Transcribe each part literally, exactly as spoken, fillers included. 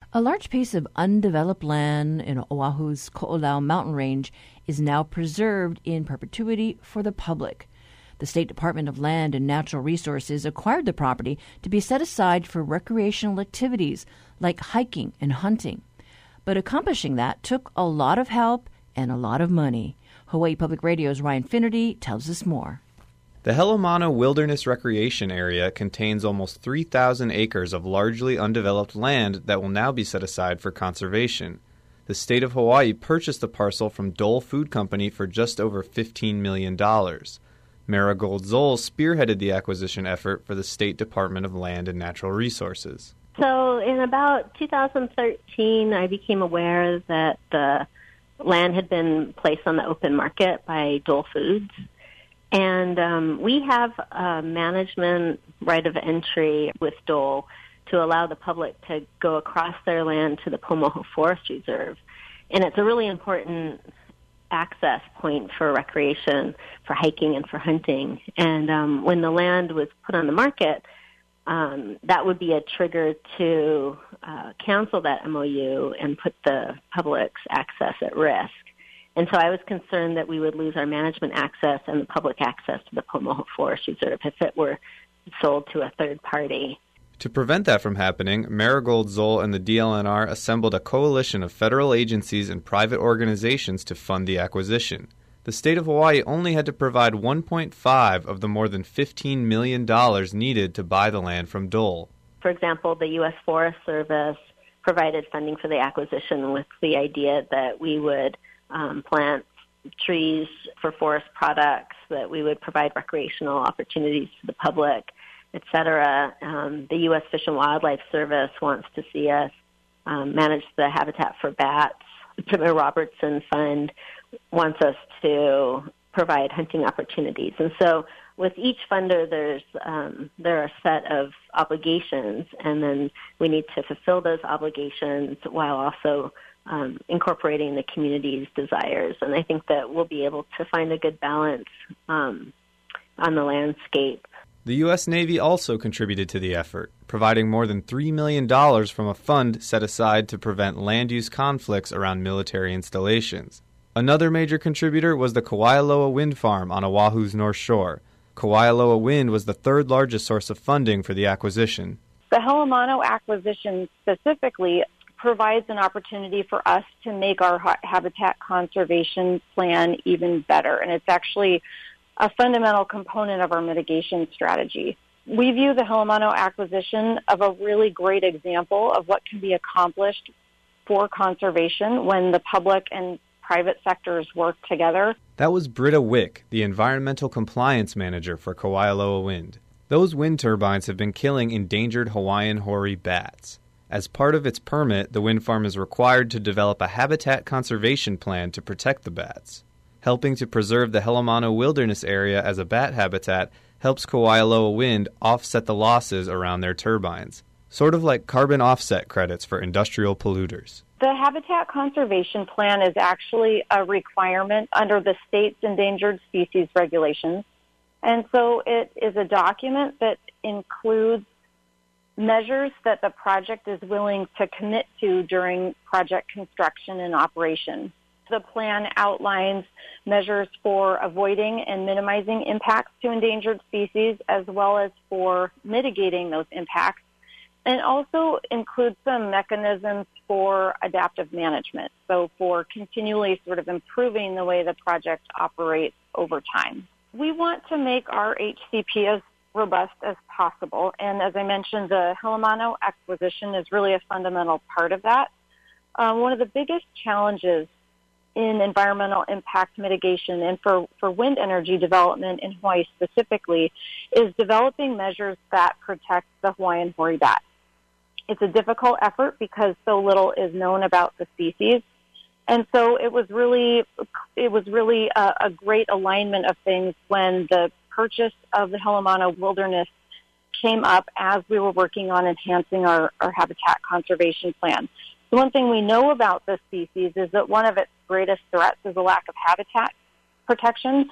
A large piece of undeveloped land in Oahu's Ko'olau mountain range is now preserved in perpetuity for the public. The State Department of Land and Natural Resources acquired the property to be set aside for recreational activities like hiking and hunting. But accomplishing that took a lot of help and a lot of money. Hawaii Public Radio's Ryan Finnerty tells us more. The Helomano Wilderness Recreation Area contains almost three thousand acres of largely undeveloped land that will now be set aside for conservation. The state of Hawaii purchased the parcel from Dole Food Company for just over fifteen million dollars. Marigold Zoll spearheaded the acquisition effort for the State Department of Land and Natural Resources. So in about two thousand thirteen, I became aware that the land had been placed on the open market by Dole Foods. And um, we have a management right of entry with Dole to allow the public to go across their land to the Paumohu Forest Reserve. And it's a really important access point for recreation, for hiking and for hunting. And um, when the land was put on the market, um, that would be a trigger to uh, cancel that M O U and put the public's access at risk. And so I was concerned that we would lose our management access and the public access to the Paumohu Forest Reserve if it were sold to a third party. To prevent that from happening, Marigold Zoll and the D L N R assembled a coalition of federal agencies and private organizations to fund the acquisition. The state of Hawaii only had to provide one point five of the more than fifteen million dollars needed to buy the land from Dole. For example, the U S Forest Service provided funding for the acquisition with the idea that we would um, plant trees for forest products, that we would provide recreational opportunities to the public, et cetera. Um, the U S Fish and Wildlife Service wants to see us um, manage the habitat for bats. The Pittman Robertson Fund wants us to provide hunting opportunities. And so with each funder, there's um, there are a set of obligations, and then we need to fulfill those obligations while also um, incorporating the community's desires. And I think that we'll be able to find a good balance um, on the landscape. The U S Navy also contributed to the effort, providing more than three million dollars from a fund set aside to prevent land use conflicts around military installations. Another major contributor was the Kawailoa Wind Farm on Oahu's North Shore. Kawailoa Wind was the third largest source of funding for the acquisition. The Helomano acquisition specifically provides an opportunity for us to make our ha- habitat conservation plan even better, and it's actually a fundamental component of our mitigation strategy. We view the Helomano acquisition of a really great example of what can be accomplished for conservation when the public and private sectors work together. That was Britta Wick, the Environmental Compliance Manager for Kawailoa Wind. Those wind turbines have been killing endangered Hawaiian hoary bats. As part of its permit, the wind farm is required to develop a habitat conservation plan to protect the bats. Helping to preserve the Helomano Wilderness Area as a bat habitat helps Kawailoa Wind offset the losses around their turbines, sort of like carbon offset credits for industrial polluters. The Habitat Conservation Plan is actually a requirement under the state's endangered species regulations. And so it is a document that includes measures that the project is willing to commit to during project construction and operation. The plan outlines measures for avoiding and minimizing impacts to endangered species, as well as for mitigating those impacts, and also includes some mechanisms for adaptive management, so for continually sort of improving the way the project operates over time. We want to make our H C P as robust as possible, and as I mentioned, the Helomano acquisition is really a fundamental part of that. Uh, one of the biggest challenges in environmental impact mitigation and for, for wind energy development in Hawaii specifically is developing measures that protect the Hawaiian hoary bat. It's a difficult effort because so little is known about the species. And so it was really it was really a, a great alignment of things when the purchase of the Helomano Wilderness came up as we were working on enhancing our, our habitat conservation plan. The one thing we know about this species is that one of its greatest threats is a lack of habitat protection.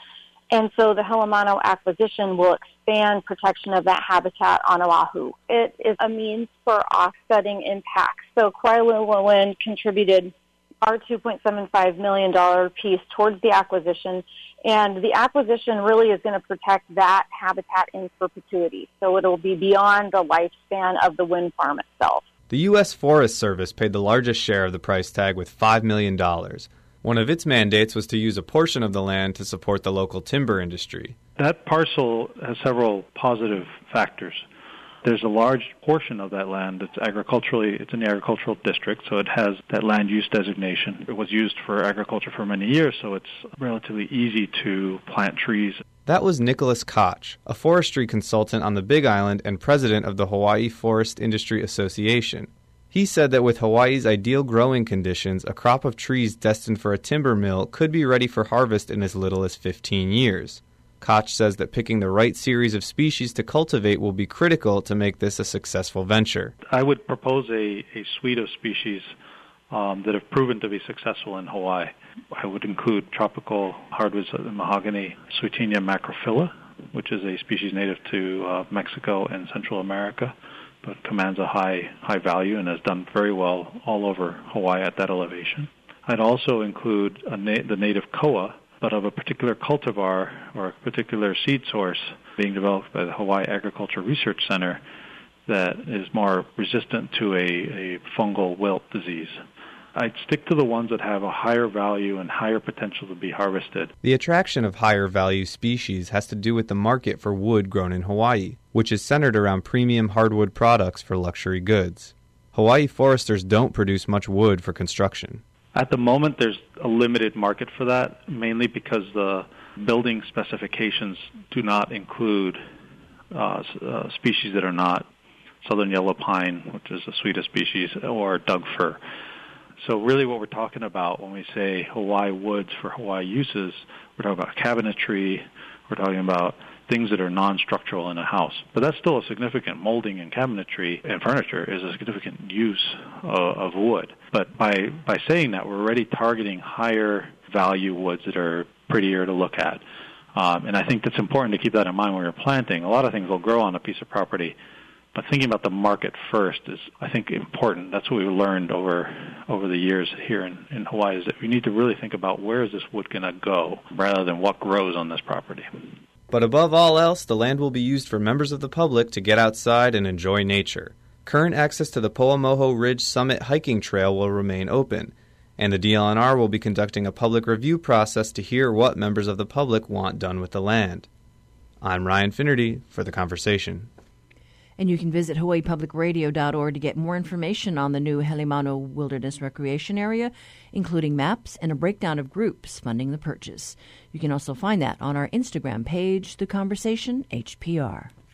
And so the Helomano acquisition will expand protection of that habitat on Oahu. It is a means for offsetting impacts. So Kailua Wind contributed our two point seven five million dollars piece towards the acquisition, and the acquisition really is going to protect that habitat in perpetuity. So it will be beyond the lifespan of the wind farm itself. The U S Forest Service paid the largest share of the price tag with five million dollars. One of its mandates was to use a portion of the land to support the local timber industry. That parcel has several positive factors. There's a large portion of that land that's agriculturally, it's in the agricultural district, so it has that land use designation. It was used for agriculture for many years, so it's relatively easy to plant trees. That was Nicholas Koch, a forestry consultant on the Big Island and president of the Hawaii Forest Industry Association. He said that with Hawaii's ideal growing conditions, a crop of trees destined for a timber mill could be ready for harvest in as little as fifteen years. Koch says that picking the right series of species to cultivate will be critical to make this a successful venture. I would propose a, a suite of species um, that have proven to be successful in Hawaii. I would include tropical hardwoods of the mahogany, Swietenia macrophylla, which is a species native to uh, Mexico and Central America, but commands a high high value and has done very well all over Hawaii at that elevation. I'd also include a na- the native koa, but of a particular cultivar or a particular seed source being developed by the Hawaii Agriculture Research Center that is more resistant to a, a fungal wilt disease. I'd stick to the ones that have a higher value and higher potential to be harvested. The attraction of higher value species has to do with the market for wood grown in Hawaii, which is centered around premium hardwood products for luxury goods. Hawaii foresters don't produce much wood for construction. At the moment, there's a limited market for that, mainly because the building specifications do not include uh, uh, species that are not southern yellow pine, which is the sweetest species, or Doug fir. So really what we're talking about when we say Hawaii woods for Hawaii uses, we're talking about cabinetry, we're talking about things that are non-structural in a house. But that's still a significant molding and cabinetry and furniture is a significant use of, of wood. But by, by saying that, we're already targeting higher value woods that are prettier to look at. Um, and I think that's important to keep that in mind when you're planting. A lot of things will grow on a piece of property, but thinking about the market first is, I think, important. That's what we've learned over over the years here in, in Hawaii, is that we need to really think about where is this wood going to go rather than what grows on this property. But above all else, the land will be used for members of the public to get outside and enjoy nature. Current access to the Po'amoho Ridge Summit hiking trail will remain open, and the D L N R will be conducting a public review process to hear what members of the public want done with the land. I'm Ryan Finnerty for The Conversation. And you can visit hawaii public radio dot org to get more information on the new Helomano Wilderness Recreation Area, including maps and a breakdown of groups funding the purchase. You can also find that on our Instagram page, The Conversation H P R.